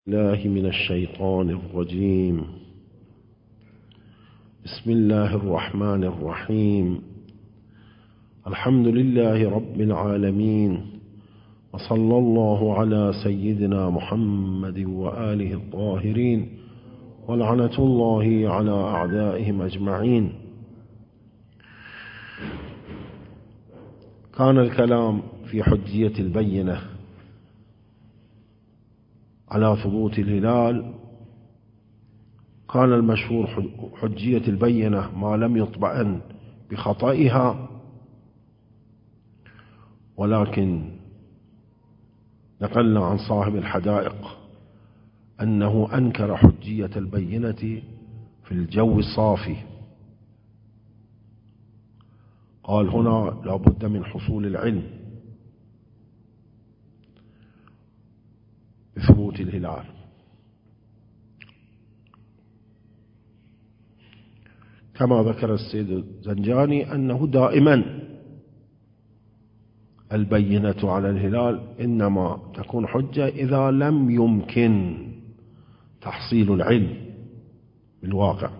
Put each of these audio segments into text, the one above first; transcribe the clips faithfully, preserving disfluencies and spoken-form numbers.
الله من الشيطان الرجيم. بسم الله الرحمن الرحيم. الحمد لله رب العالمين، وصلى الله على سيدنا محمد وآله الطاهرين، ولعنة الله على أعدائهم أجمعين. كان الكلام في حجية البينة على ثبوت الهلال. كان المشهور حجية البينة ما لم يطمئن بخطئها، ولكن نقلنا عن صاحب الحدائق أنه أنكر حجية البينة في الجو الصافي. قال هنا لا بد من حصول العلم بثبوت الهلال. كما ذكر السيد الزنجاني أنه دائما البينة على الهلال إنما تكون حجة إذا لم يمكن تحصيل العلم بالواقع.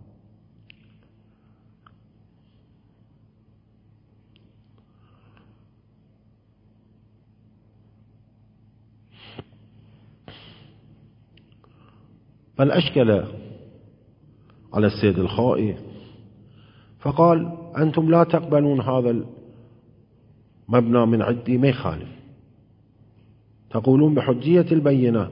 بل أشكل على السيد الخائي فقال أنتم لا تقبلون هذا المبنى من عندي، ما يخالف، تقولون بحجية البينة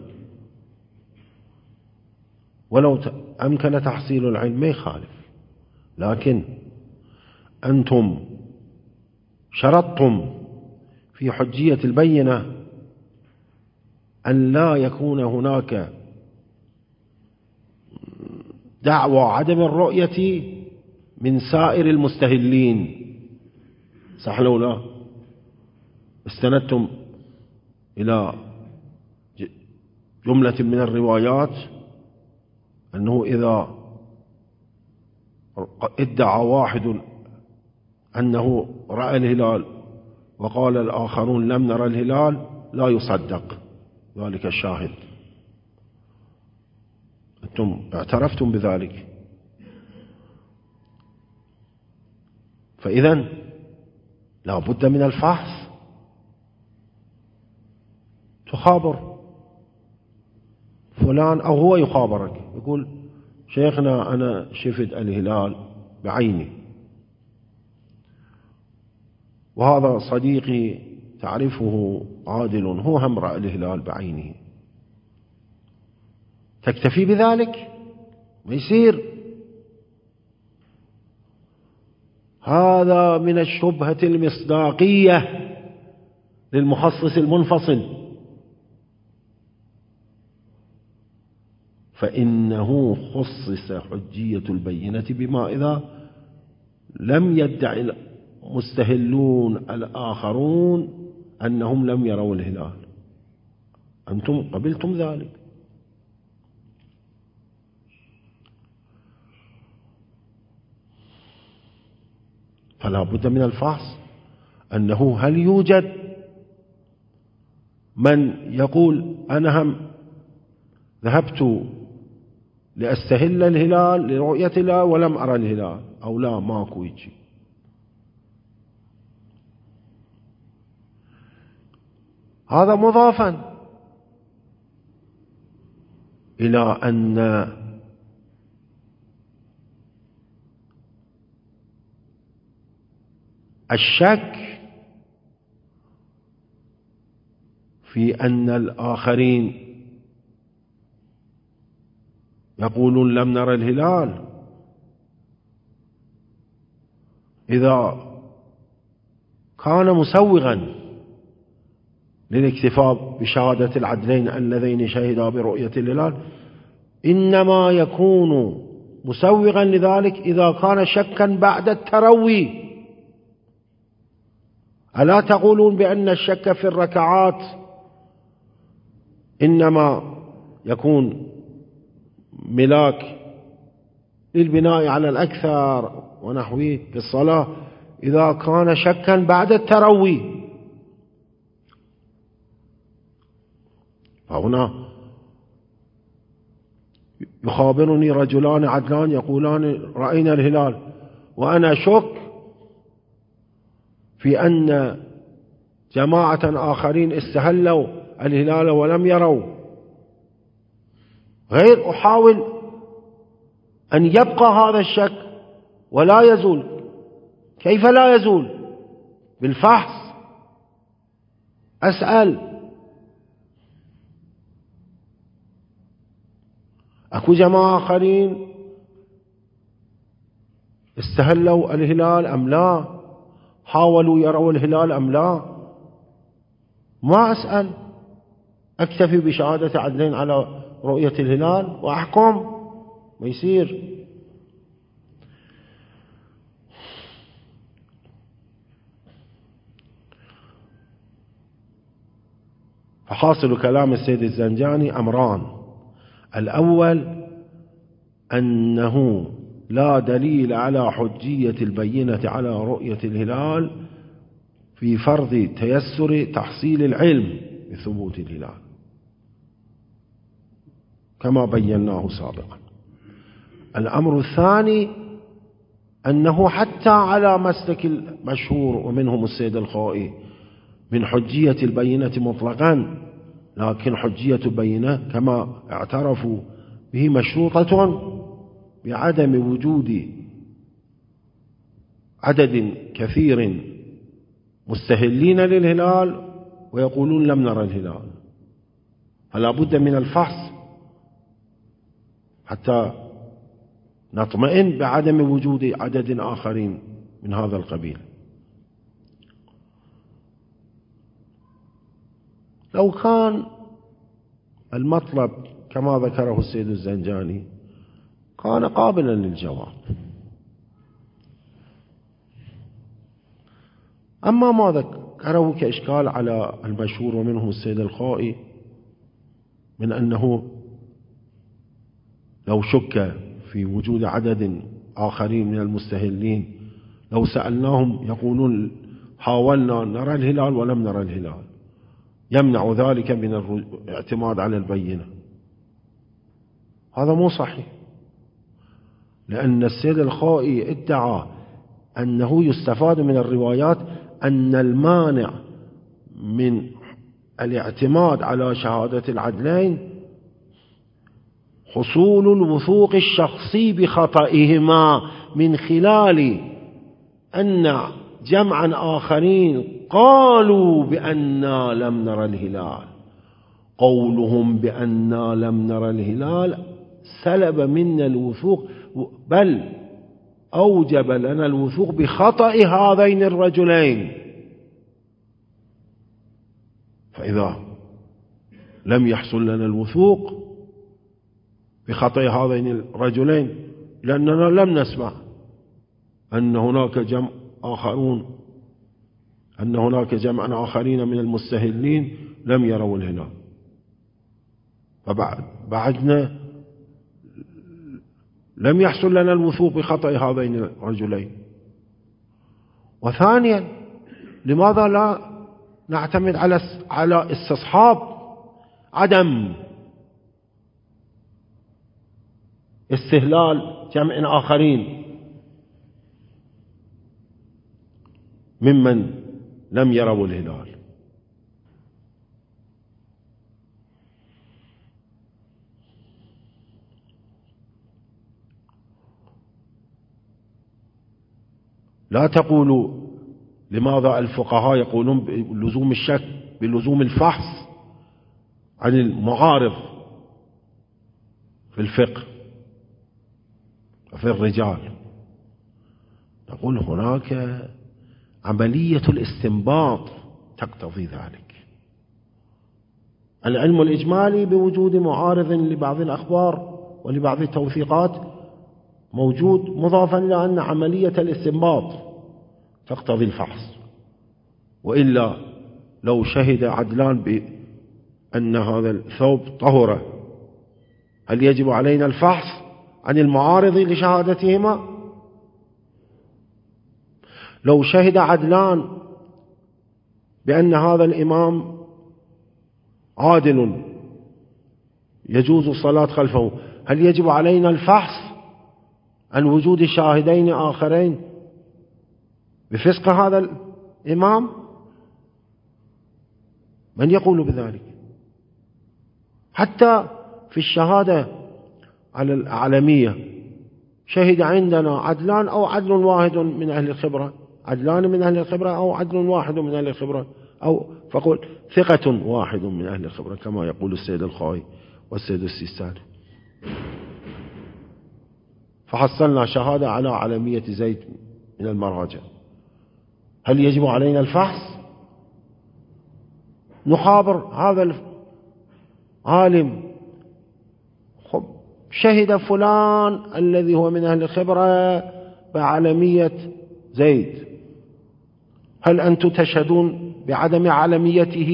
ولو أمكن تحصيل العلم ما يخالف، لكن أنتم شرطتم في حجية البينة أن لا يكون هناك دعوى عدم الرؤية من سائر المستهلين، صح لو لا؟ استندتم إلى جملة من الروايات أنه إذا ادعى واحد أنه رأى الهلال وقال الآخرون لم نرى الهلال لا يصدق ذلك الشاهد. أنتم اعترفتم بذلك، فإذن لا بد من الفحص. تخابر فلان أو هو يخابرك يقول شيخنا أنا شفت الهلال بعيني، وهذا صديقي تعرفه عادل هو هم رأى الهلال بعينه، تكتفي بذلك؟ ما يصير. هذا من الشبهة المصداقية للمخصص المنفصل، فإنه خصص حجية البينة بما إذا لم يدعي المستهلون الآخرون أنهم لم يروا الهلال، أنتم قبلتم ذلك. فلا بد من الفحص أنه هل يوجد من يقول أنا هم ذهبت لأستهل الهلال لرؤية الهلال ولم أرى الهلال، أو لا ماكو يجي. هذا مضافا إلى أن الشك في أن الآخرين يقولون لم نرى الهلال إذا كان مسوغا للاكتفاء بشهادة العدلين اللذين شهدا برؤية الهلال، إنما يكون مسوغا لذلك إذا كان شكا بعد التروي. ألا تقولون بأن الشك في الركعات إنما يكون ملاك للبناء على الأكثر ونحوه في الصلاة إذا كان شكا بعد التروي؟ فهنا يخابرني رجلان عدلان يقولان رأينا الهلال، وأنا أشك في أن جماعة آخرين استهلوا الهلال ولم يروا، غير أحاول أن يبقى هذا الشك ولا يزول. كيف لا يزول؟ بالفحص. أسأل أكو جماعة آخرين استهلوا الهلال أم لا؟ حاولوا يروا الهلال أم لا؟ ما أسأل، أكتفي بشهادة عدلين على رؤية الهلال وأحكم ويصير. فحاصل كلام السيد الزنجاني أمران: الأول أنه لا دليل على حجية البينة على رؤية الهلال في فرض تيسر تحصيل العلم بثبوت الهلال كما بيناه سابقا. الأمر الثاني أنه حتى على مسلك المشهور ومنهم السيد الخوئي من حجية البينة مطلقا، لكن حجية البينة كما اعترفوا به مشروطة بعدم وجود عدد كثير مستهلين للهلال ويقولون لم نرى الهلال، فلا بد من الفحص حتى نطمئن بعدم وجود عدد آخرين من هذا القبيل. لو كان المطلب كما ذكره السيد الزنجاني كان قابلا للجواب، أما ما ذكره كإشكال على المشهور ومنهم السيد الخوئي من أنه لو شك في وجود عدد آخرين من المستهلين لو سألناهم يقولون حاولنا نرى الهلال ولم نرى الهلال، يمنع ذلك من الاعتماد على البينة. هذا مو صحيح، لأن السيد الخوئي ادعى أنه يستفاد من الروايات أن المانع من الاعتماد على شهادة العدلين حصول الوثوق الشخصي بخطئهما من خلال أن جمعا آخرين قالوا بأننا لم نرى الهلال. قولهم بأننا لم نرى الهلال سلب منا الوثوق، بل أوجب لنا الوثوق بخطأ هذين الرجلين. فإذا لم يحصل لنا الوثوق بخطأ هذين الرجلين لأننا لم نسمع أن هناك جمع آخرون أن هناك جمع آخرين من المستهلين لم يروا الهلال، فبعد بعدنا لم يحصل لنا الوثوق بخطأ هذين الرجلين. وثانيا، لماذا لا نعتمد على على استصحاب عدم استهلال جمع آخرين ممن لم يروا الهلال؟ لا تقولوا لماذا الفقهاء يقولون بلزوم الشك بلزوم الفحص عن المعارض في الفقه وفي الرجال. نقول هناك عملية الاستنباط تقتضي ذلك. العلم الإجمالي بوجود معارض لبعض الأخبار ولبعض التوثيقات موجود، مضافا إلى أن عملية الاستنباط تقتضي الفحص. وإلا لو شهد عدلان بأن هذا الثوب طهر، هل يجب علينا الفحص عن المعارض لشهادتهما؟ لو شهد عدلان بأن هذا الإمام عادل يجوز الصلاة خلفه، هل يجب علينا الفحص عن وجود شاهدين آخرين بفسق هذا الإمام؟ من يقول بذلك؟ حتى في الشهادة على الأعلمية شهد عندنا عدلان أو عدل واحد من أهل الخبرة، عدلان من أهل الخبرة أو عدل واحد من أهل الخبرة، أو فقل ثقة واحد من أهل الخبرة كما يقول السيد الخوئي والسيد السيستاني. فحصلنا شهادة على علمية زيد من المراجع، هل يجب علينا الفحص؟ نخابر هذا العالم، خب شهد فلان الذي هو من أهل الخبرة بعلمية زيد، هل أنتم تشهدون بعدم علميته؟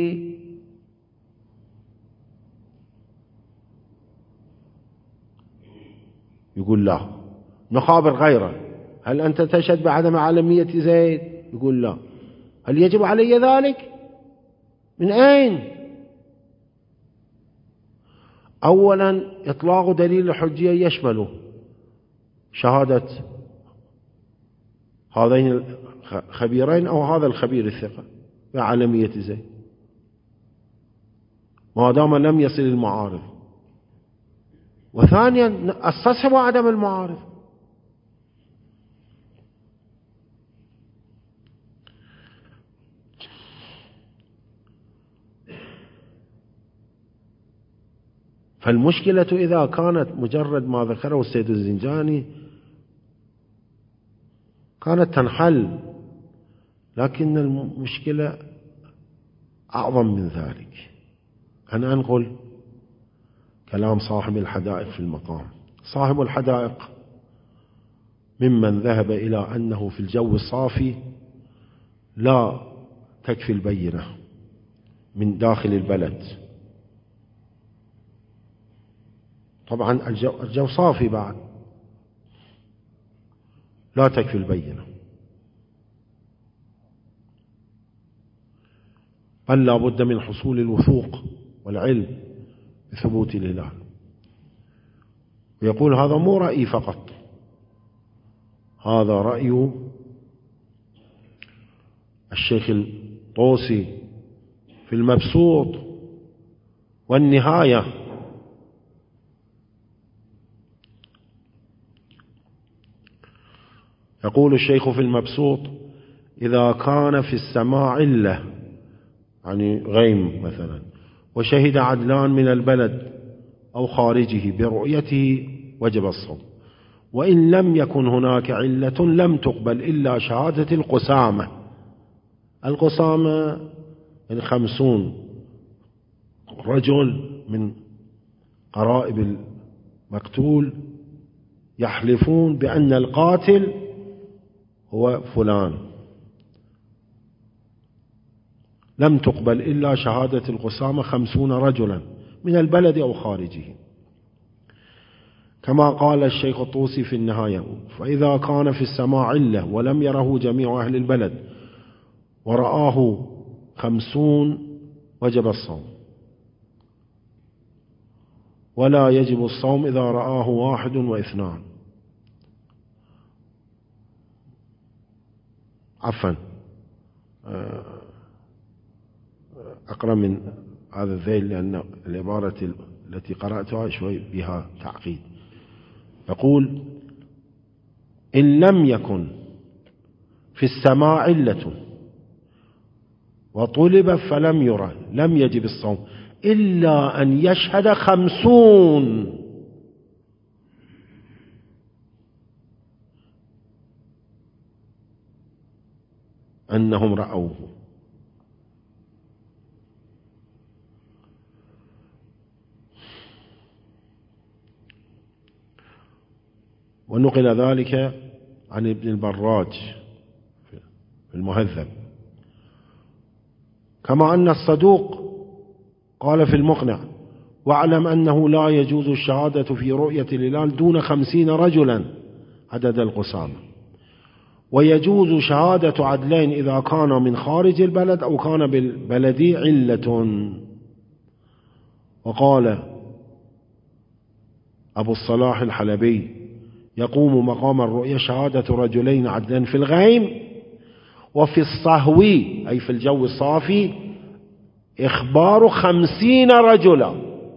يقول لا. نخابر غيره، هل أنت تشهد بعدم علمية زيد؟ يقول لا. هل يجب علي ذلك؟ من أين؟ أولا إطلاق دليل الحجية يشمل شهادة هذين الخبيرين أو هذا الخبير الثقة بعلمية زيد ما دام لم يصل المعارض. وثانيا استصحب عدم المعارض. فالمشكلة إذا كانت مجرد ما ذكره السيد الزنجاني كانت تنحل، لكن المشكلة أعظم من ذلك. أنا أنقل كلام صاحب الحدائق في المقام. صاحب الحدائق ممن ذهب إلى أنه في الجو الصافي لا تكفي البينة من داخل البلد. طبعا الجو, الجو صافي بعد، لا تكفي البينة، بل لا بد من حصول الوثوق والعلم بثبوت الهلال. ويقول هذا مو رأيي فقط، هذا رأي الشيخ الطوسي في المبسوط والنهاية. يقول الشيخ في المبسوط: إذا كان في السماء علة، يعني غيم مثلا، وشهد عدلان من البلد أو خارجه برؤيته وجب الصوم، وإن لم يكن هناك علة لم تقبل إلا شهادة القسامة. القسامة يعني خمسون رجل من قرائب المقتول يحلفون بأن القاتل هو فلان، لم تقبل إلا شهادة القسامة خمسون رجلا من البلد أو خارجه، كما قال الشيخ الطوسي في النهاية: فإذا كان في السماء علة ولم يره جميع أهل البلد ورآه خمسون وجب الصوم، ولا يجب الصوم إذا رآه واحد واثنان. عفوا أقرأ من هذا الذيل لأن العبارة التي قرأتها شوي بها تعقيد. يقول: إن لم يكن في السماء علة وطلب فلم يرى لم يجب الصوم إلا أن يشهد خمسون أنهم رأوه. ونقل ذلك عن ابن البراج في المهذب، كما أن الصدوق قال في المقنع: واعلم أنه لا يجوز الشهادة في رؤية الهلال دون خمسين رجلا عدد القسامة، ويجوز شهادة عدلين إذا كان من خارج البلد أو كان بالبلد علة. وقال أبو الصلاح الحلبي يقوم مقام الرؤية شهادة رجلين عدلا في الغيم، وفي الصهو أي في الجو الصافي إخبار خمسين رجلا.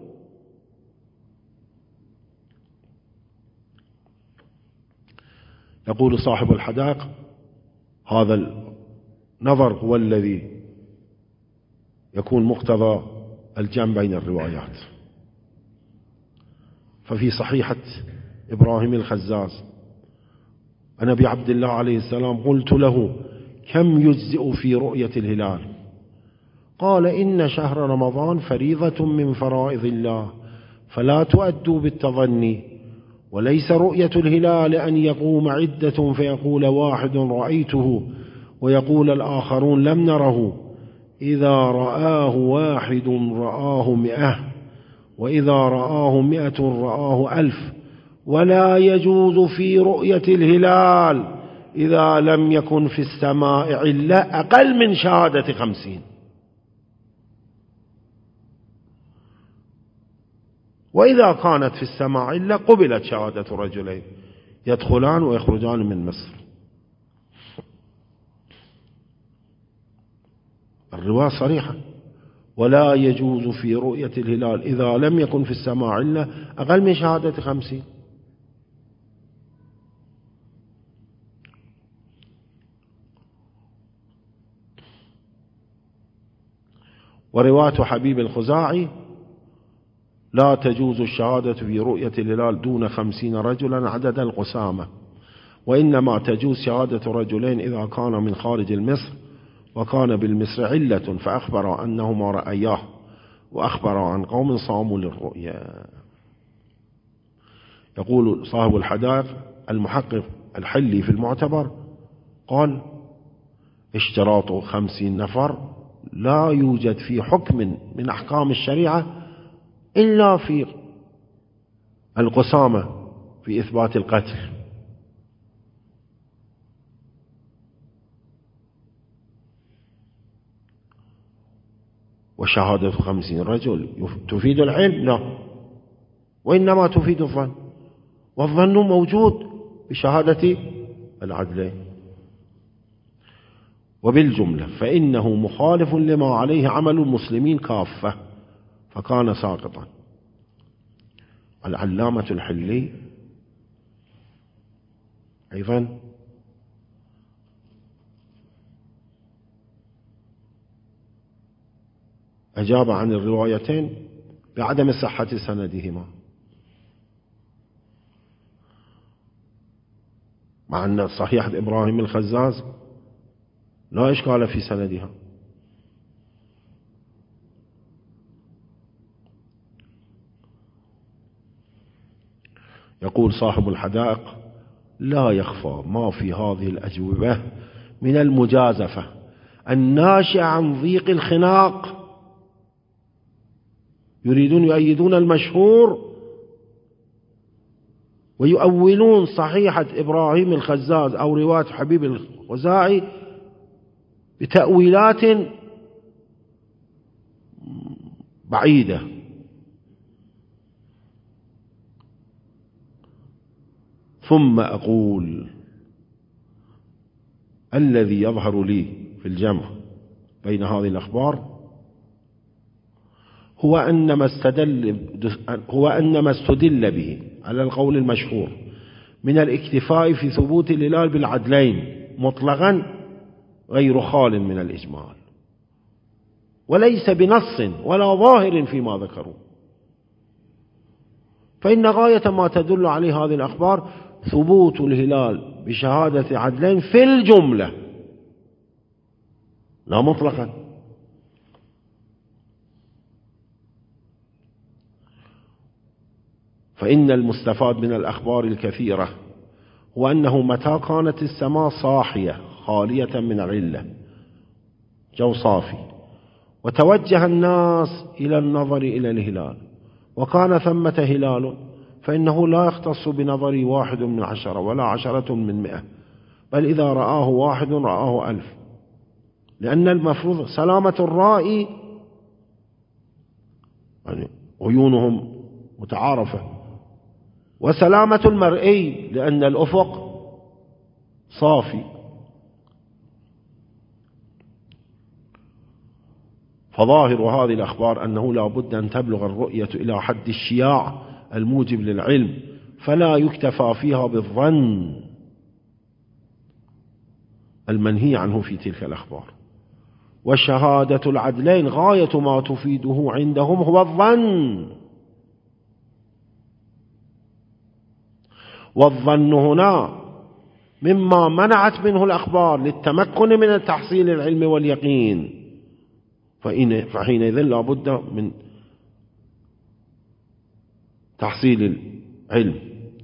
يقول صاحب الحدائق هذا النظر هو الذي يكون مقتضى الجمع بين الروايات. ففي صحيحة إبراهيم الخزاز عن أبي عبد الله عليه السلام قلت له كم يجزئ في رؤية الهلال؟ قال إن شهر رمضان فريضة من فرائض الله فلا تؤدوا بالتظني، وليس رؤية الهلال أن يقوم عدة فيقول واحد رأيته ويقول الآخرون لم نره، إذا رآه واحد رآه مئة، وإذا رآه مئة رآه ألف. ولا يجوز في رؤية الهلال إذا لم يكن في السماء علة أقل من شهادة خمسين. وإذا كانت في السماء علة قبلت شهادة رجلين يدخلان ويخرجان من مصر. الرواية صريحة: ولا يجوز في رؤية الهلال إذا لم يكن في السماء علة أقل من شهادة خمسين. ورواية حبيب الخزاعي: لا تجوز الشهادة في رؤية الهلال دون خمسين رجلا عدد القسامة، وإنما تجوز شهادة رجلين إذا كان من خارج المصر وكان بالمصر علة فأخبر أنهما رأياه وأخبر عن قوم صاموا للرؤيا. يقول صاحب الحدائق المحقق الحلي في المعتبر قال: اشتراط خمسين نفر لا يوجد في حكم من أحكام الشريعة إلا في القسامة في إثبات القتل. وشهادة خمسين رجل تفيد العلم؟ لا، وإنما تفيد الظن، والظن موجود بشهادة العدلين. وبالجملة فإنه مخالف لما عليه عمل المسلمين كافة، فكان ساقطا. العلامة الحلي أيضا أجاب عن الروايتين بعدم صحة سندهما، مع أن صحيح إبراهيم الخزاز لا إشكال في سندها. يقول صاحب الحدائق: لا يخفى ما في هذه الأجوبة من المجازفة الناشئة عن ضيق الخناق. يريدون يؤيدون المشهور ويؤولون صحيحة إبراهيم الخزاز أو رواية حبيب الخزاعي بتأويلات بعيدة. ثم أقول: الذي يظهر لي في الجمع بين هذه الأخبار هو أن ما استدل هو أن ما استدل به على القول المشهور من الاكتفاء في ثبوت الهلال بالعدلين مطلقا غير خال من الإجمال، وليس بنص ولا ظاهر فيما ذكروا. فإن غاية ما تدل عليه هذه الأخبار ثبوت الهلال بشهادة عدلين في الجملة لا مطلقا. فإن المستفاد من الأخبار الكثيرة هو أنه متى كانت السماء صاحية خالية من علة جو صافي وتوجه الناس إلى النظر إلى الهلال وكان ثمة هلال، فإنه لا يختص بنظر واحد من عشرة ولا عشرة من مئة، بل إذا رآه واحد رآه ألف، لأن المفروض سلامة الرائي، يعني عيونهم متعارفة، وسلامة المرئي لأن الأفق صافي. فظاهر هذه الأخبار أنه لا بد أن تبلغ الرؤية إلى حد الشياع الموجب للعلم، فلا يكتفى فيها بالظن المنهي عنه في تلك الأخبار. وشهادة العدلين غاية ما تفيده عندهم هو الظن، والظن هنا مما منعت منه الأخبار للتمكن من تحصيل العلم واليقين، فحينئذ لا بد من تحصيل العلم.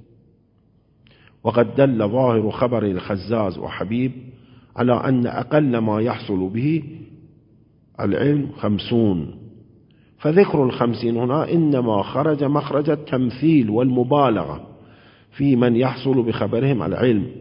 وقد دل ظاهر خبر الخزاز وحبيب على أن أقل ما يحصل به العلم خمسون، فذكر الخمسين هنا إنما خرج مخرج التمثيل والمبالغة في من يحصل بخبرهم العلم.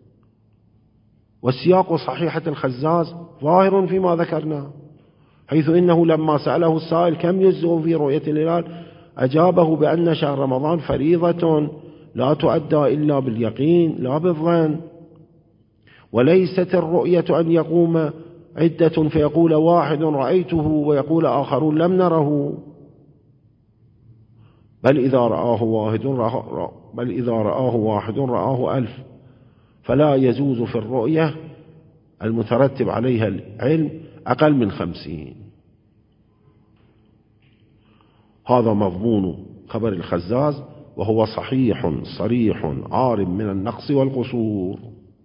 والسياق صحيحة الخزاز ظاهر فيما ذكرنا، حيث إنه لما سأله السائل كم يجزئ في رؤية الهلال أجابه بأن شهر رمضان فريضة لا تؤدى إلا باليقين لا بالظن، وليست الرؤية أن يقوم عدة فيقول واحد رأيته ويقول آخرون لم نره، بل إذا رآه واحد رآه بل إذا رآه واحد رآه ألف، فلا يجوز في الرؤية المترتب عليها العلم أقل من خمسين. هذا مضمون خبر الخزاز، وهو صحيح صريح عار من النقص والقصور.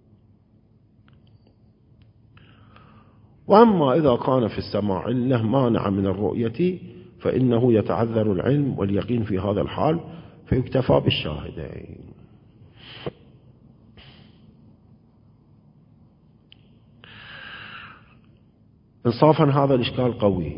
وأما إذا كان في السماع علة مانع من الرؤية فإنه يتعذر العلم واليقين في هذا الحال، فيكتفى بالشاهدين. إنصافا هذا الإشكال قوي،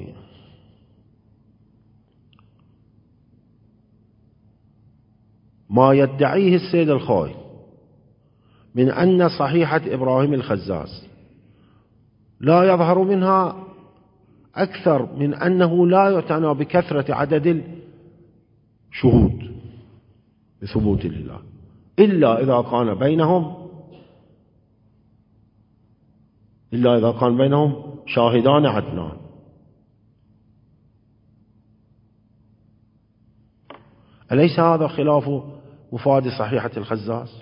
ما يدعيه السيد الخوي من أن صحيحة إبراهيم الخزاز لا يظهر منها أكثر من أنه لا يعتنى بكثرة عدد الشهود بثبوت الهلال، إلا إذا كان بينهم إلا إذا كان بينهم شاهدان عدلان. أليس هذا خلاف مفاد صحيحة الخزاز؟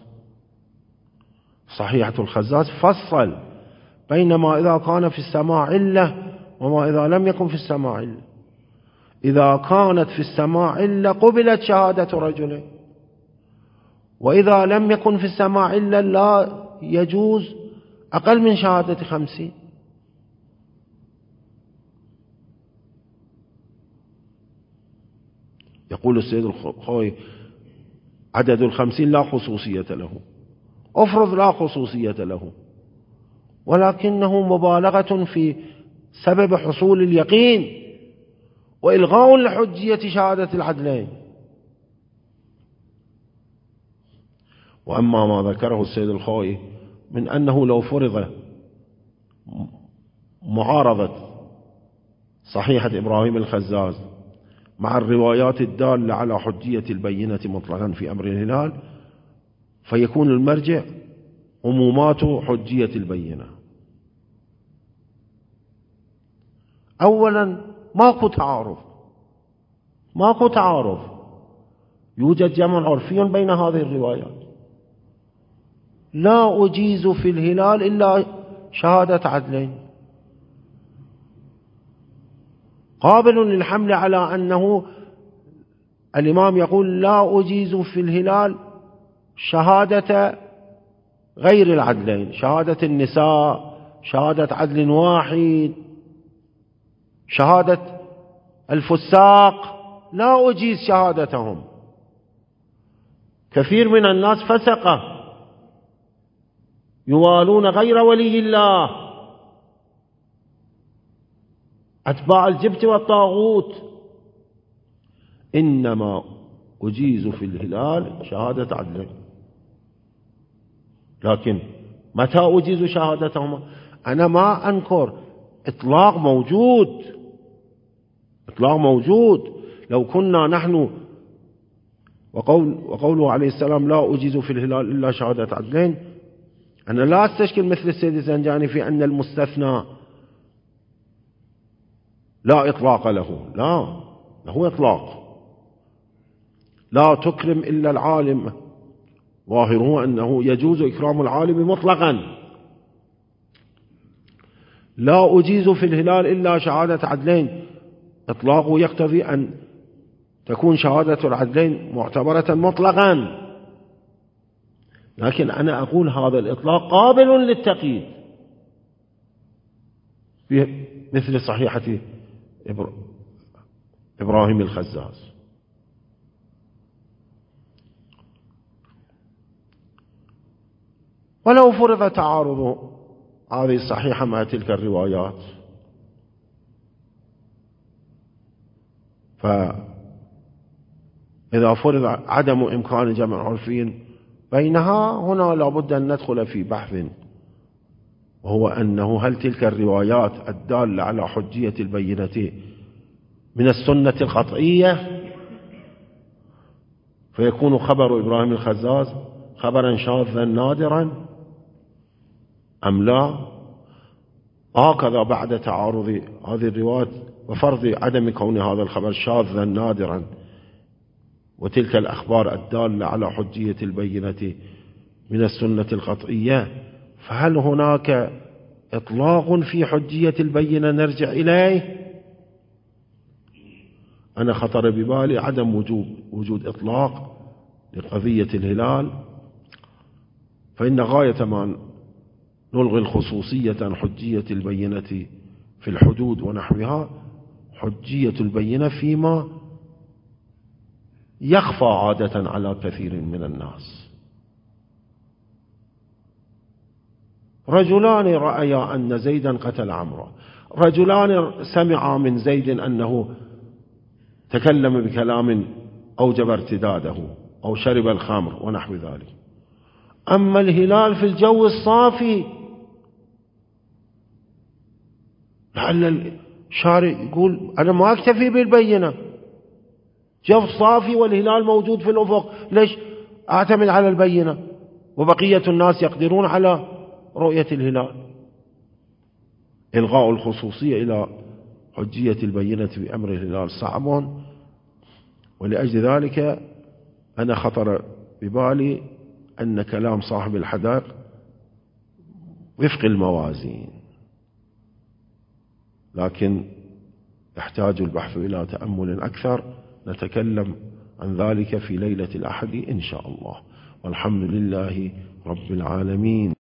صحيحة الخزاز فصل بينما إذا كان في السماع علة وما إذا لم يكن في السماع علة. إذا كانت في السماع علة قبلت شهادة رجل، وإذا لم يكن في السماع علة لا يجوز أقل من شهادة خمسين. يقول السيد الخوي عدد الخمسين لا خصوصية له، أفرض لا خصوصية له، ولكنه مبالغة في سبب حصول اليقين وإلغاء لحجية شهادة العدلين. وأما ما ذكره السيد الخوي من أنه لو فرض معارضة صحيحة إبراهيم الخزاز مع الروايات الدالة على حجية البينة مطلقا في أمر الهلال، فيكون المرجع عمومات حجية البينة. أولا ماكو تعارض ماكو تعارض يوجد جمع عرفي بين هذه الروايات. لا أجيز في الهلال إلا شهادة عدلين، قابل للحمل على أنه الإمام يقول لا أجيز في الهلال شهادة غير العدلين، شهادة النساء، شهادة عدل واحد، شهادة الفساق، لا أجيز شهادتهم. كثير من الناس فسقة يوالون غير ولي الله، أتباع الجبت والطاغوت. إنما أجيز في الهلال شهادة عدل، لكن متى أجيز شهادتهما؟ أنا ما أنكر إطلاق موجود إطلاق موجود. لو كنا نحن وقول وقوله عليه السلام لا أجيز في الهلال إلا شهادة عدلين، أنا لا أستشكل مثل السيد الزنجاني في أن المستثنى لا إطلاق له، لا له إطلاق. لا تكرم إلا العالم، ظاهره أنه يجوز إكرام العالم مطلقا. لا أجيز في الهلال إلا شهادة عدلين، إطلاقه يقتضي أن تكون شهادة العدلين معتبرة مطلقا، لكن أنا أقول هذا الإطلاق قابل للتقييد في مثل صحيحة إبراهيم الخزاز. ولو فرض تعارض هذه الصحيحة مع تلك الروايات، فإذا فرض عدم إمكان جمع عرفي بينها، هنا لابد أن ندخل في بحث، وهو أنه هل تلك الروايات الدالة على حجية البينة من السنة القطعية فيكون خبر إبراهيم الخزاز خبرا شاذا نادرا أم لا؟ هكذا بعد تعارض هذه الروايات وفرض عدم كون هذا الخبر شاذا نادرا وتلك الأخبار الدالة على حجية البينة من السنة القطعية، فهل هناك إطلاق في حجية البينة نرجع إليه؟ أنا خطر ببالي عدم وجود, وجود إطلاق لقضية الهلال، فإن غاية ما نلغي الخصوصية عن حجية البينة في الحدود ونحوها حجية البينة فيما يخفى عادة على كثير من الناس. رجلان رأيا أن زيدا قتل عمرو، رجلان سمعا من زيد أنه تكلم بكلام أوجب ارتداده أو شرب الخمر ونحو ذلك. أما الهلال في الجو الصافي، لعل الشارع يقول أنا ما أكتفي بالبينة، جو صافي والهلال موجود في الأفق، ليش أعتمد على البينة وبقية الناس يقدرون على رؤية الهلال؟ إلغاء الخصوصية إلى حجية البينة بأمر الهلال صعب، ولأجل ذلك أنا خطر ببالي أن كلام صاحب الحدائق وفق الموازين، لكن يحتاج البحث إلى تأمل أكثر. نتكلم عن ذلك في ليلة الأحد إن شاء الله، والحمد لله رب العالمين.